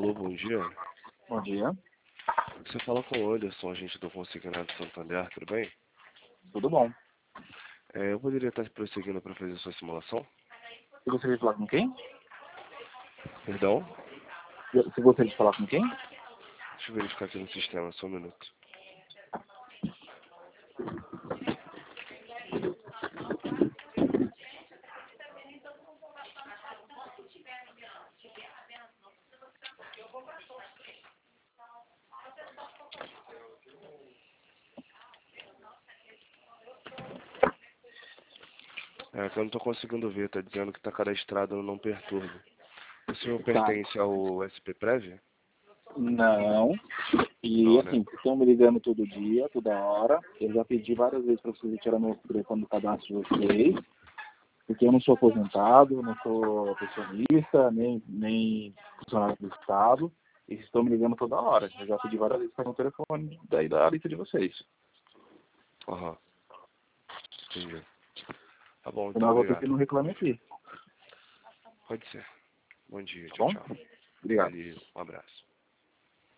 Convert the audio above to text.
Alô, bom dia. Bom dia, Você fala com o Anderson, agente do Consignado Santander, tudo bem? tudo bom? Eu poderia estar prosseguindo para fazer sua simulação? Você gostaria de falar com quem? Perdão? Você gostaria de falar com quem? Deixa eu verificar aqui no sistema, só um minuto. Que eu não estou conseguindo ver, está dizendo que está cadastrado no Não Perturbe. O senhor Tá. pertence ao SP Prev? Não. E Não, né? assim, vocês estão me ligando todo dia, toda hora. Eu já pedi várias vezes para vocês tirar meu telefone do cadastro de vocês, porque eu não sou aposentado, não sou pensionista, nem funcionário do Estado. E vocês estão me ligando toda hora. Eu já pedi várias vezes para o telefone daí da lista de vocês. Aham, entendi. Tá bom, então Senão eu vou ter que ir obrigado. no Reclame Aqui, Pode ser. Bom dia, tá tchau, bom? tchau. Obrigado. Valeu, um abraço.